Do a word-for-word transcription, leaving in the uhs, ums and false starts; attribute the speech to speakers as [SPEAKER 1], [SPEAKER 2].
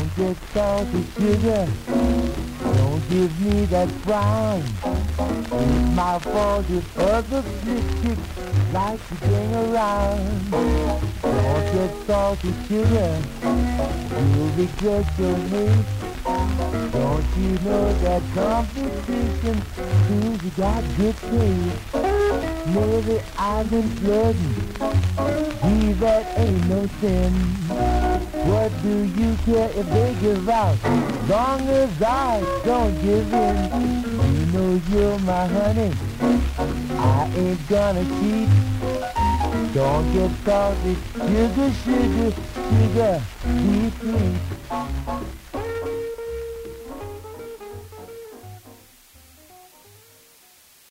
[SPEAKER 1] Don't get salty sugar. Don't give me that frown. It's my fault if other slick chicks like to hang around. Don't get salty sugar. You'll regret your hate. Don't you know that competition proves you got good taste? Maybe I've been flirting. Gee, that ain't no sin. What do you care if they give out? Long as I don't give in. You know you're my honey. I ain't gonna cheat. Don't get salty. Sugar, sugar, sugar, be sweet.